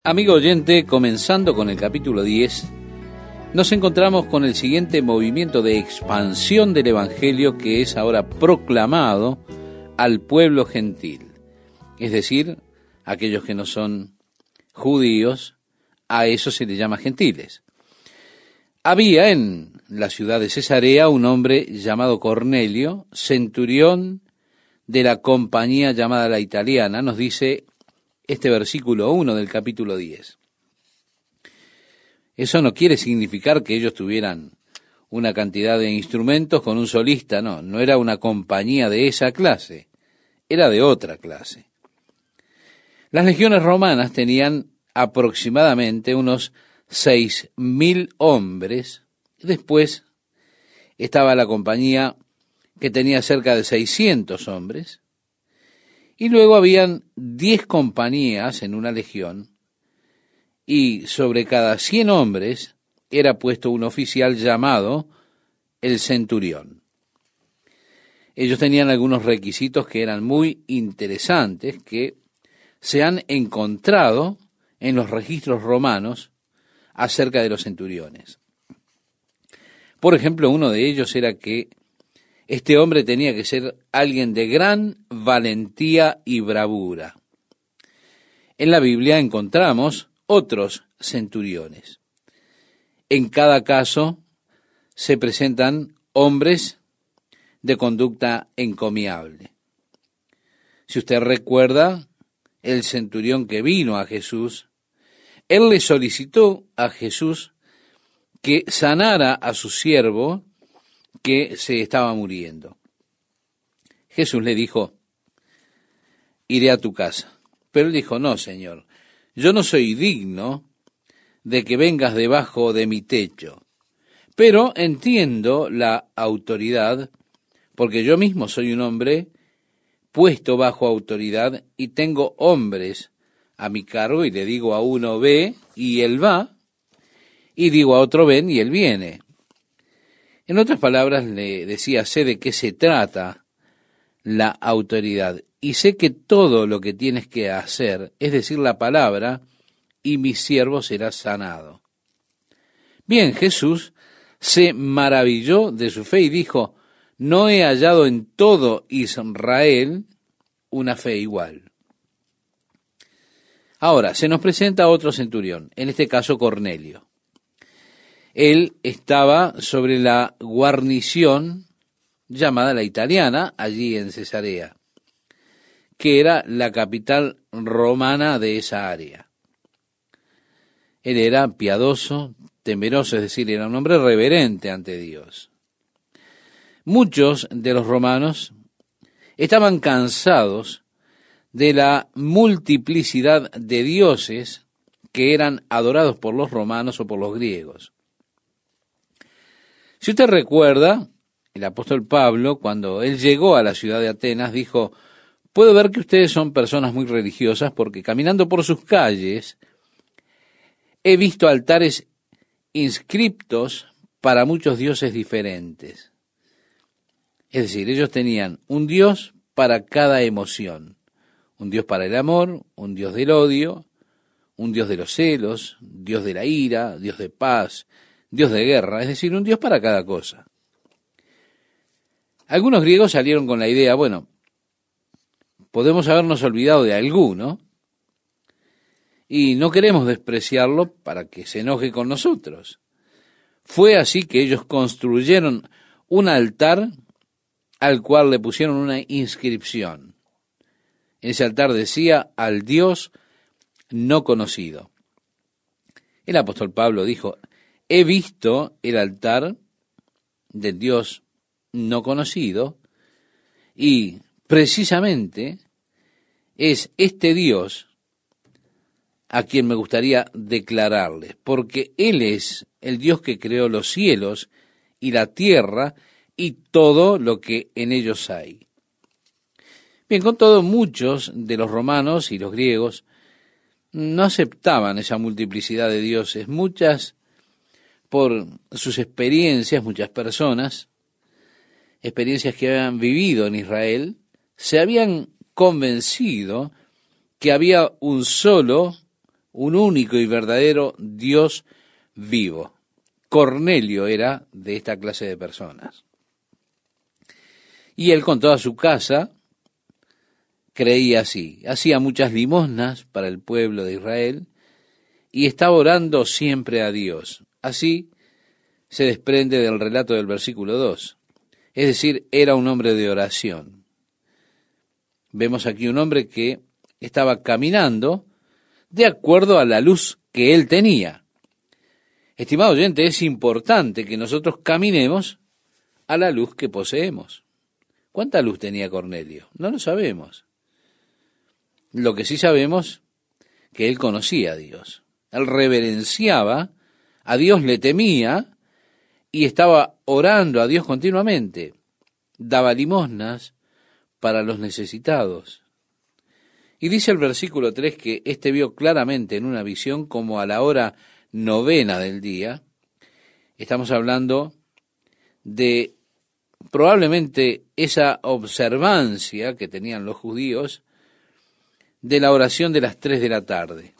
Amigo oyente, comenzando con el capítulo 10, nos encontramos con el siguiente movimiento de expansión del Evangelio que es ahora proclamado al pueblo gentil, es decir, aquellos que no son judíos, a eso se les llama gentiles. Había en la ciudad de Cesarea un hombre llamado Cornelio, centurión de la compañía llamada la Italiana, nos dice este versículo 1 del capítulo 10. Eso no quiere significar que ellos tuvieran una cantidad de instrumentos con un solista, no era una compañía de esa clase, era de otra clase. Las legiones romanas tenían aproximadamente unos 6.000 hombres, después estaba la compañía que tenía cerca de 600 hombres, y luego habían 10 compañías en una legión, y sobre cada 100 hombres era puesto un oficial llamado el centurión. Ellos tenían algunos requisitos que eran muy interesantes, que se han encontrado en los registros romanos acerca de los centuriones. Por ejemplo, uno de ellos era que este hombre tenía que ser alguien de gran valentía y bravura. En la Biblia encontramos otros centuriones. En cada caso se presentan hombres de conducta encomiable. Si usted recuerda, el centurión que vino a Jesús, él le solicitó a Jesús que sanara a su siervo que se estaba muriendo. Jesús le dijo, iré a tu casa. Pero él dijo, no, Señor, yo no soy digno de que vengas debajo de mi techo, pero entiendo la autoridad, porque yo mismo soy un hombre puesto bajo autoridad y tengo hombres a mi cargo, y le digo a uno ve y él va, y digo a otro ven y él viene. En otras palabras le decía, sé de qué se trata la autoridad y sé que todo lo que tienes que hacer es decir la palabra y mi siervo será sanado. Bien, Jesús se maravilló de su fe y dijo, no he hallado en todo Israel una fe igual. Ahora, se nos presenta otro centurión, en este caso Cornelio. Él estaba sobre la guarnición llamada la Italiana, allí en Cesarea, que era la capital romana de esa área. Él era piadoso, temeroso, es decir, era un hombre reverente ante Dios. Muchos de los romanos estaban cansados de la multiplicidad de dioses que eran adorados por los romanos o por los griegos. Si usted recuerda, el apóstol Pablo, cuando él llegó a la ciudad de Atenas, dijo, puedo ver que ustedes son personas muy religiosas porque caminando por sus calles he visto altares inscriptos para muchos dioses diferentes. Es decir, ellos tenían un dios para cada emoción, un dios para el amor, un dios del odio, un dios de los celos, dios de la ira, dios de paz, dios de guerra, es decir, un dios para cada cosa. Algunos griegos salieron con la idea, bueno, podemos habernos olvidado de alguno y no queremos despreciarlo para que se enoje con nosotros. Fue así que ellos construyeron un altar al cual le pusieron una inscripción. En ese altar decía, al Dios no conocido. El apóstol Pablo dijo, he visto el altar del Dios no conocido y precisamente es este Dios a quien me gustaría declararle, porque Él es el Dios que creó los cielos y la tierra y todo lo que en ellos hay. Bien, con todo, muchos de los romanos y los griegos no aceptaban esa multiplicidad de dioses. Muchas, por sus experiencias, muchas personas, experiencias que habían vivido en Israel, se habían convencido que había un solo un único y verdadero Dios vivo. Cornelio era de esta clase de personas. Y él con toda su casa creía así. Hacía muchas limosnas para el pueblo de Israel y estaba orando siempre a Dios. Así se desprende del relato del versículo 2. Es decir, era un hombre de oración. Vemos aquí un hombre que estaba caminando de acuerdo a la luz que él tenía. Estimado oyente, es importante que nosotros caminemos a la luz que poseemos. ¿Cuánta luz tenía Cornelio? No lo sabemos. Lo que sí sabemos, que él conocía a Dios. Él reverenciaba a Dios, le temía y estaba orando a Dios continuamente. Daba limosnas para los necesitados. Y dice el versículo 3 que éste vio claramente en una visión como a la hora 9 del día. Estamos hablando de probablemente esa observancia que tenían los judíos de la oración de las 3 de la tarde.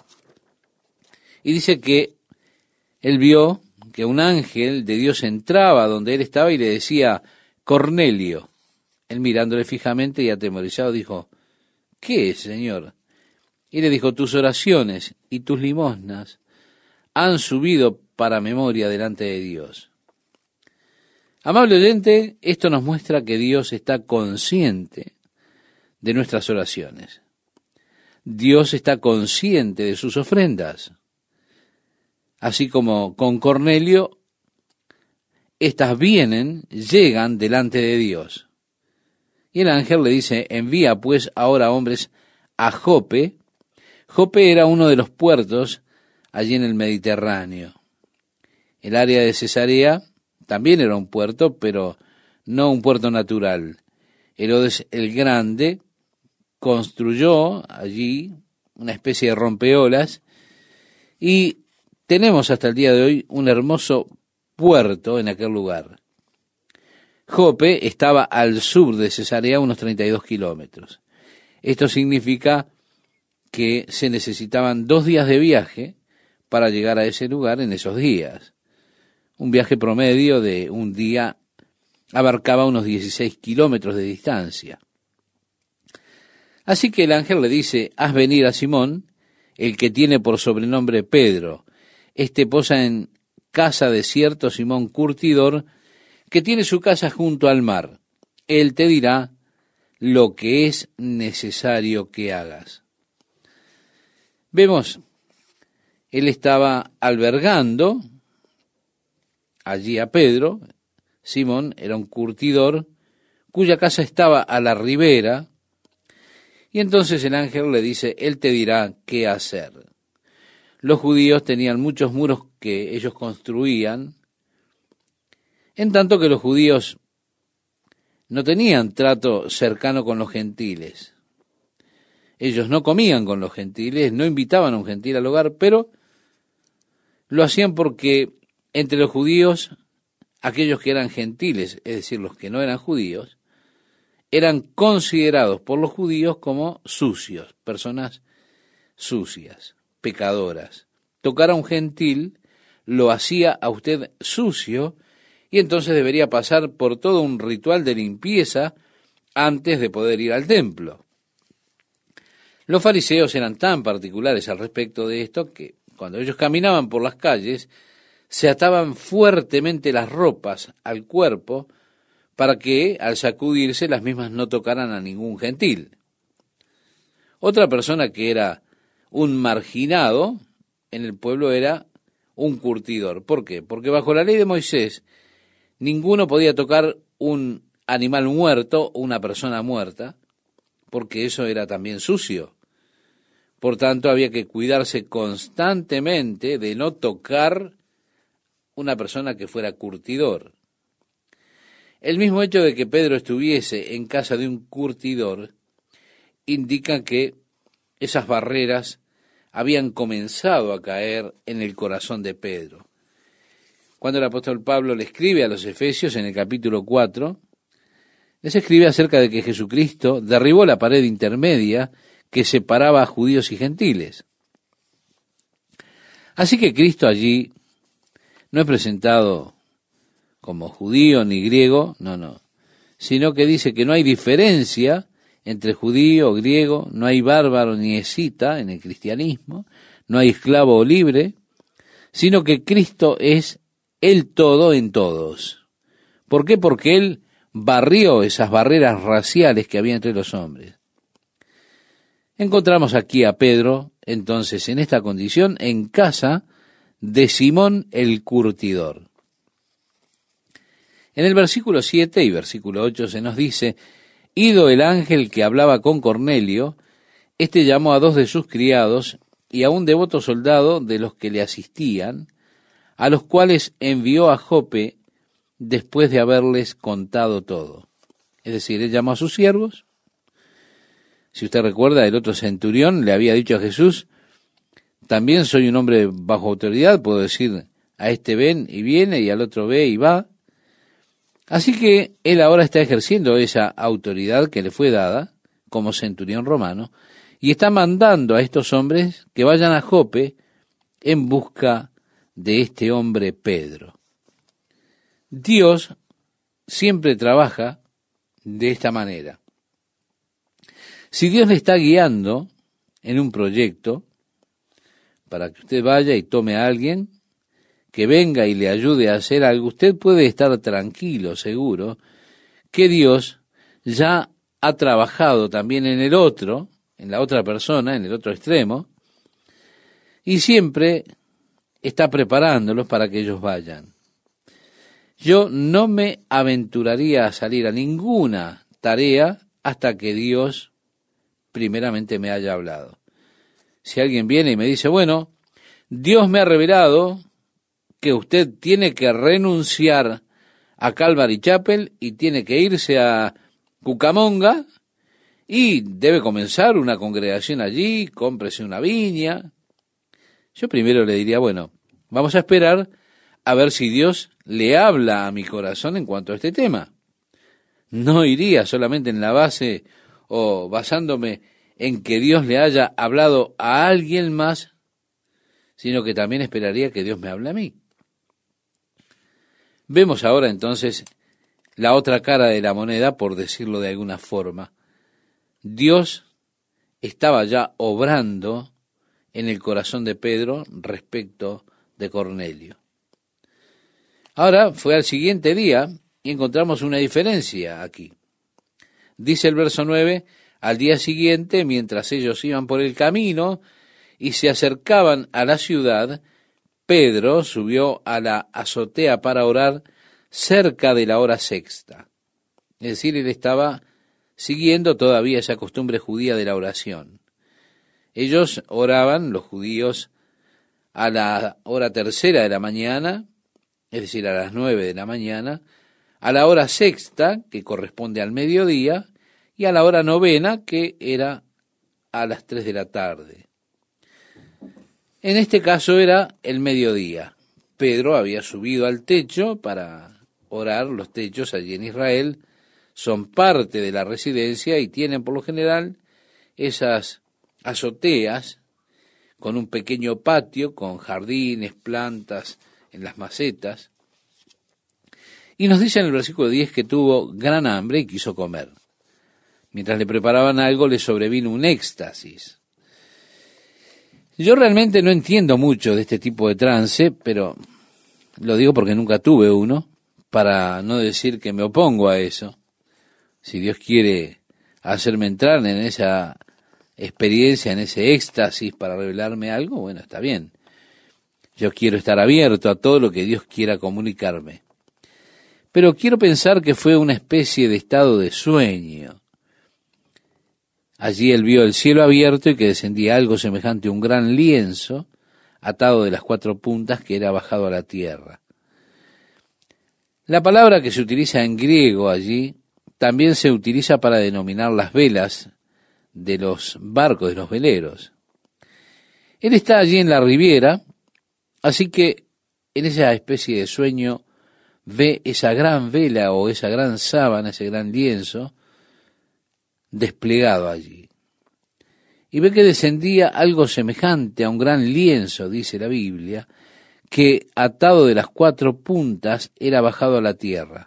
Y dice que él vio que un ángel de Dios entraba donde él estaba y le decía, Cornelio. Él mirándole fijamente y atemorizado dijo, ¿qué es, Señor? Y le dijo, tus oraciones y tus limosnas han subido para memoria delante de Dios. Amable oyente, esto nos muestra que Dios está consciente de nuestras oraciones. Dios está consciente de sus ofrendas. Así como con Cornelio, estas llegan delante de Dios. Y el ángel le dice, envía pues ahora hombres a Jope. Jope era uno de los puertos allí en el Mediterráneo. El área de Cesarea también era un puerto, pero no un puerto natural. Herodes el Grande construyó allí una especie de rompeolas y tenemos hasta el día de hoy un hermoso puerto en aquel lugar. Jope estaba al sur de Cesarea, unos 32 kilómetros. Esto significa que se necesitaban 2 días de viaje para llegar a ese lugar en esos días. Un viaje promedio de un día abarcaba unos 16 kilómetros de distancia. Así que el ángel le dice, haz venir a Simón, el que tiene por sobrenombre Pedro. Este posa en casa de cierto Simón curtidor, que tiene su casa junto al mar. Él te dirá lo que es necesario que hagas. Vemos, él estaba albergando allí a Pedro. Simón era un curtidor cuya casa estaba a la ribera, y entonces el ángel le dice, él te dirá qué hacer. Los judíos tenían muchos muros que ellos construían, en tanto que los judíos no tenían trato cercano con los gentiles. Ellos no comían con los gentiles, no invitaban a un gentil al hogar, pero lo hacían porque entre los judíos, aquellos que eran gentiles, es decir, los que no eran judíos, eran considerados por los judíos como sucios, personas sucias, pecadoras. Tocar a un gentil lo hacía a usted sucio y entonces debería pasar por todo un ritual de limpieza antes de poder ir al templo. Los fariseos eran tan particulares al respecto de esto que cuando ellos caminaban por las calles se ataban fuertemente las ropas al cuerpo para que al sacudirse las mismas no tocaran a ningún gentil. Otra persona que era un marginado en el pueblo era un curtidor. ¿Por qué? Porque bajo la ley de Moisés ninguno podía tocar un animal muerto o una persona muerta, porque eso era también sucio. Por tanto, había que cuidarse constantemente de no tocar una persona que fuera curtidor. El mismo hecho de que Pedro estuviese en casa de un curtidor indica que esas barreras habían comenzado a caer en el corazón de Pedro. Cuando el apóstol Pablo le escribe a los Efesios en el capítulo 4, les escribe acerca de que Jesucristo derribó la pared intermedia que separaba a judíos y gentiles. Así que Cristo allí no es presentado como judío ni griego, no, sino que dice que no hay diferencia entre judío o griego, no hay bárbaro ni escita en el cristianismo, no hay esclavo o libre, sino que Cristo es el todo en todos. ¿Por qué? Porque Él barrió esas barreras raciales que había entre los hombres. Encontramos aquí a Pedro, entonces, en esta condición, en casa de Simón el curtidor. En el versículo 7 y versículo 8 se nos dice: ido el ángel que hablaba con Cornelio, éste llamó a 2 de sus criados y a un devoto soldado de los que le asistían, a los cuales envió a Jope después de haberles contado todo. Es decir, él llamó a sus siervos. Si usted recuerda, el otro centurión le había dicho a Jesús: también soy un hombre bajo autoridad, puedo decir a este ven y viene, y al otro ve y va. Así que él ahora está ejerciendo esa autoridad que le fue dada como centurión romano, y está mandando a estos hombres que vayan a Jope en busca de este hombre Pedro. Dios siempre trabaja de esta manera. Si Dios le está guiando en un proyecto para que usted vaya y tome a alguien que venga y le ayude a hacer algo, usted puede estar tranquilo, seguro, que Dios ya ha trabajado también en el otro, en la otra persona, en el otro extremo, y siempre está preparándolos para que ellos vayan. Yo no me aventuraría a salir a ninguna tarea hasta que Dios primeramente me haya hablado. Si alguien viene y me dice: bueno, Dios me ha revelado que usted tiene que renunciar a Calvary Chapel y tiene que irse a Cucamonga y debe comenzar una congregación allí, cómprese una viña. Yo primero le diría: bueno, vamos a esperar a ver si Dios le habla a mi corazón en cuanto a este tema. No iría solamente en la base o basándome en que Dios le haya hablado a alguien más, sino que también esperaría que Dios me hable a mí. Vemos ahora entonces la otra cara de la moneda, por decirlo de alguna forma. Dios estaba ya obrando en el corazón de Pedro respecto de Cornelio. Ahora fue al siguiente día y encontramos una diferencia aquí. Dice el verso 9: al día siguiente, mientras ellos iban por el camino y se acercaban a la ciudad, Pedro subió a la azotea para orar cerca de la hora sexta. Es decir, él estaba siguiendo todavía esa costumbre judía de la oración. Ellos oraban, los judíos, a la hora tercera de la mañana, es decir, a las 9 de la mañana, a la hora sexta, que corresponde al mediodía, y a la hora novena, que era a las 3 de la tarde. En este caso era el mediodía. Pedro había subido al techo para orar. Los techos allí en Israel son parte de la residencia y tienen por lo general esas azoteas con un pequeño patio, con jardines, plantas en las macetas. Y nos dice en el versículo 10 que tuvo gran hambre y quiso comer. Mientras le preparaban algo, le sobrevino un éxtasis. Yo realmente no entiendo mucho de este tipo de trance, pero lo digo porque nunca tuve uno, para no decir que me opongo a eso. Si Dios quiere hacerme entrar en esa experiencia, en ese éxtasis para revelarme algo, bueno, está bien. Yo quiero estar abierto a todo lo que Dios quiera comunicarme. Pero quiero pensar que fue una especie de estado de sueño. Allí él vio el cielo abierto y que descendía algo semejante a un gran lienzo atado de las 4 puntas que era bajado a la tierra. La palabra que se utiliza en griego allí también se utiliza para denominar las velas de los barcos, de los veleros. Él está allí en la riviera, así que en esa especie de sueño ve esa gran vela o esa gran sábana, ese gran lienzo desplegado allí. y ve que descendía algo semejante a un gran lienzo, dice la Biblia, que atado de las 4 puntas era bajado a la tierra.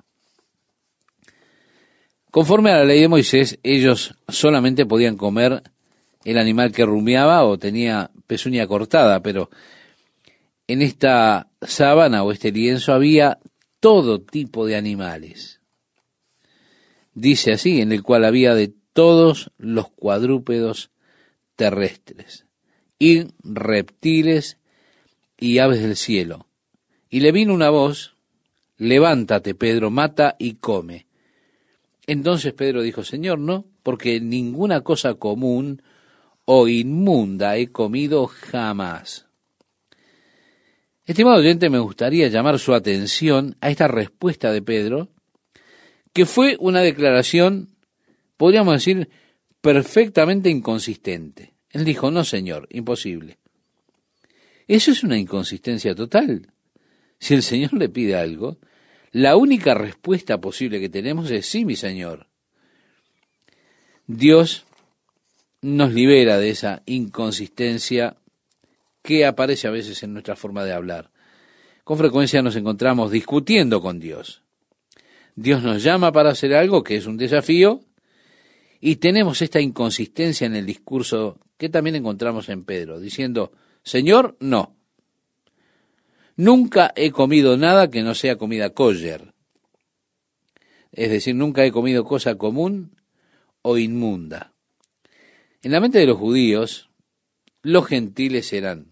Conforme a la ley de Moisés, ellos solamente podían comer el animal que rumiaba o tenía pezuña cortada, pero en esta sábana o este lienzo había todo tipo de animales. Dice así, en el cual había de todos los cuadrúpedos terrestres, y reptiles y aves del cielo. Y le vino una voz: levántate, Pedro, mata y come. Entonces Pedro dijo: Señor, no, porque ninguna cosa común o inmunda he comido jamás. Estimado oyente, me gustaría llamar su atención a esta respuesta de Pedro, que fue una declaración, podríamos decir, perfectamente inconsistente. Él dijo: no, Señor, imposible. Eso es una inconsistencia total. Si el Señor le pide algo, la única respuesta posible que tenemos es: sí, mi Señor. Dios nos libera de esa inconsistencia que aparece a veces en nuestra forma de hablar. Con frecuencia nos encontramos discutiendo con Dios. Dios nos llama para hacer algo que es un desafío, y tenemos esta inconsistencia en el discurso que también encontramos en Pedro, diciendo: Señor, no. Nunca he comido nada que no sea comida kosher. Es decir, nunca he comido cosa común o inmunda. En la mente de los judíos, los gentiles eran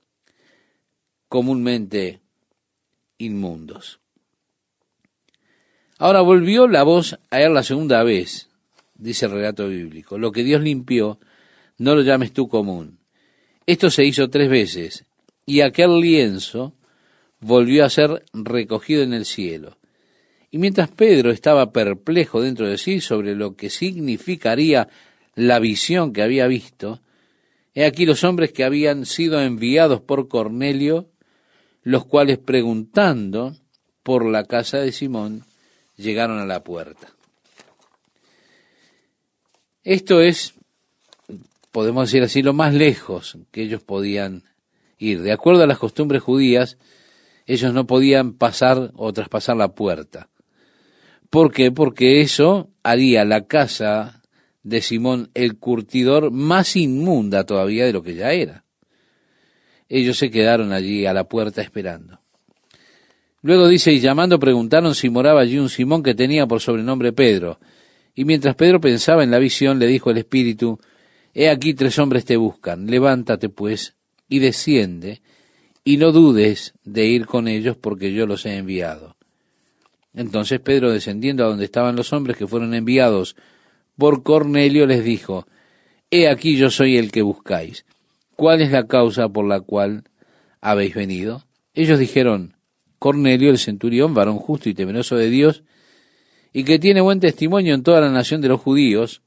comúnmente inmundos. Ahora volvió la voz a él la segunda vez, dice el relato bíblico: lo que Dios limpió, no lo llames tú común. Esto se hizo 3 veces, y aquel lienzo volvió a ser recogido en el cielo. Y mientras Pedro estaba perplejo dentro de sí sobre lo que significaría la visión que había visto, he aquí los hombres que habían sido enviados por Cornelio, los cuales, preguntando por la casa de Simón, llegaron a la puerta. Esto es, podemos decir así, lo más lejos que ellos podían ir. De acuerdo a las costumbres judías, ellos no podían pasar o traspasar la puerta. ¿Por qué? Porque eso haría la casa de Simón el curtidor más inmunda todavía de lo que ya era. Ellos se quedaron allí a la puerta esperando. Luego dice: y llamando preguntaron si moraba allí un Simón que tenía por sobrenombre Pedro. Y mientras Pedro pensaba en la visión, le dijo el Espíritu: he aquí 3 hombres te buscan, levántate pues y desciende, y no dudes de ir con ellos, porque yo los he enviado. Entonces Pedro, descendiendo a donde estaban los hombres que fueron enviados por Cornelio, les dijo: he aquí yo soy el que buscáis. ¿Cuál es la causa por la cual habéis venido? Ellos dijeron: Cornelio, el centurión, varón justo y temeroso de Dios, y que tiene buen testimonio en toda la nación de los judíos,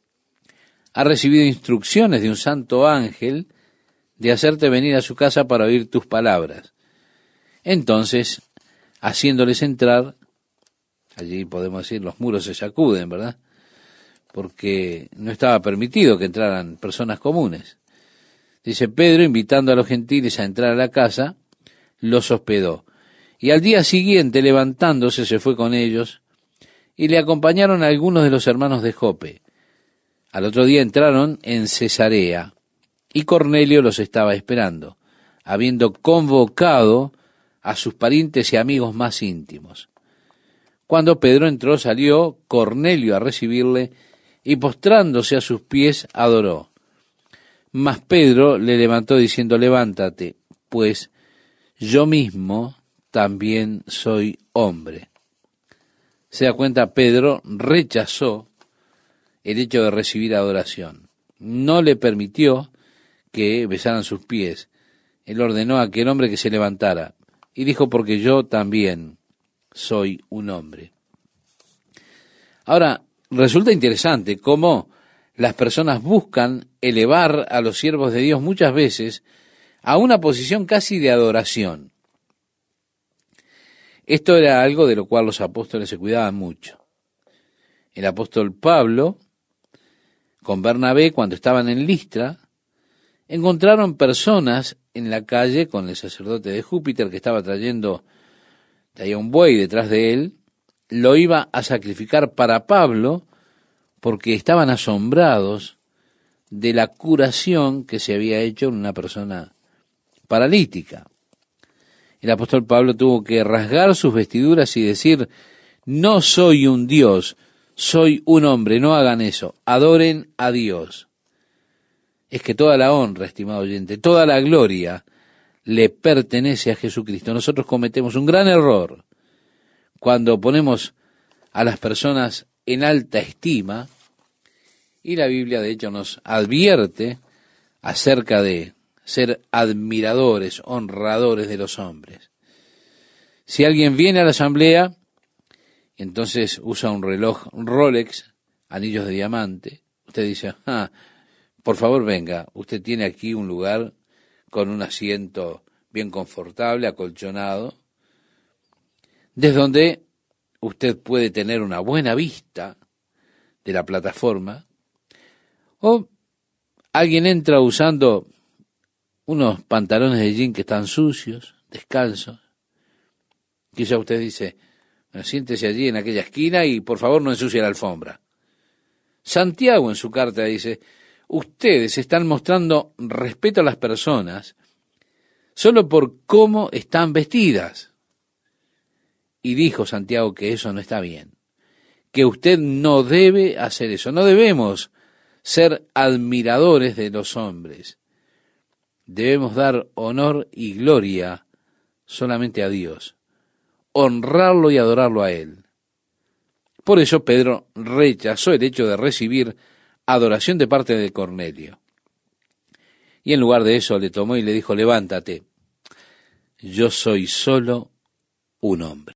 ha recibido instrucciones de un santo ángel de hacerte venir a su casa para oír tus palabras. Entonces, haciéndoles entrar, allí podemos decir los muros se sacuden, ¿verdad? Porque no estaba permitido que entraran personas comunes. Dice: Pedro, invitando a los gentiles a entrar a la casa, los hospedó. Y al día siguiente, levantándose, se fue con ellos, y le acompañaron algunos de los hermanos de Jope. Al otro día entraron en Cesarea, y Cornelio los estaba esperando, habiendo convocado a sus parientes y amigos más íntimos. Cuando Pedro entró, salió Cornelio a recibirle, y postrándose a sus pies, adoró. Mas Pedro le levantó diciendo: levántate, pues yo mismo también soy hombre. Se da cuenta, Pedro rechazó el hecho de recibir adoración. No le permitió que besaran sus pies. Él ordenó a aquel hombre que se levantara y dijo: porque yo también soy un hombre. Ahora, resulta interesante cómo las personas buscan elevar a los siervos de Dios muchas veces a una posición casi de adoración. Esto era algo de lo cual los apóstoles se cuidaban mucho. El apóstol Pablo, con Bernabé, cuando estaban en Listra, encontraron personas en la calle con el sacerdote de Júpiter que estaba traía un buey detrás de él, lo iba a sacrificar para Pablo porque estaban asombrados de la curación que se había hecho en una persona paralítica. El apóstol Pablo tuvo que rasgar sus vestiduras y decir: no soy un Dios, soy un hombre, no hagan eso, adoren a Dios. Es que toda la honra, estimado oyente, toda la gloria le pertenece a Jesucristo. Nosotros cometemos un gran error cuando ponemos a las personas en alta estima, y la Biblia de hecho nos advierte acerca de ser admiradores, honradores de los hombres. Si alguien viene a la asamblea, entonces usa un reloj Rolex, anillos de diamante, usted dice: por favor venga, usted tiene aquí un lugar con un asiento bien confortable, acolchonado, desde donde usted puede tener una buena vista de la plataforma. O alguien entra usando unos pantalones de jean que están sucios, descalzos. Quizá usted dice: bueno, siéntese allí en aquella esquina y por favor no ensucie la alfombra. Santiago en su carta dice: ustedes están mostrando respeto a las personas solo por cómo están vestidas. Y dijo Santiago que eso no está bien, que usted no debe hacer eso, no debemos ser admiradores de los hombres. Debemos dar honor y gloria solamente a Dios, honrarlo y adorarlo a Él. Por eso Pedro rechazó el hecho de recibir adoración de parte de Cornelio. Y en lugar de eso le tomó y le dijo: levántate, yo soy solo un hombre.